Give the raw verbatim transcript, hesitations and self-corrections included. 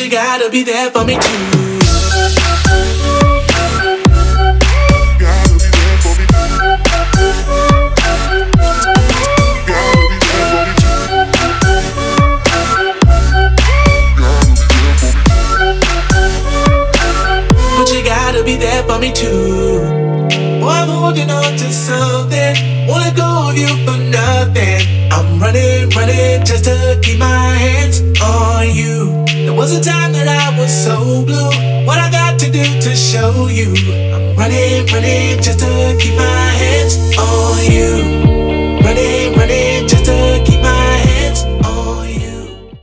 you gotta be there for me too. Be there for me too. Oh, I'm holding on to something. Wanna go with you for nothing. I'm running, running just to keep my hands on you. There was a time that I was so blue. What I got to do to show you? I'm running, running just to keep my hands on you.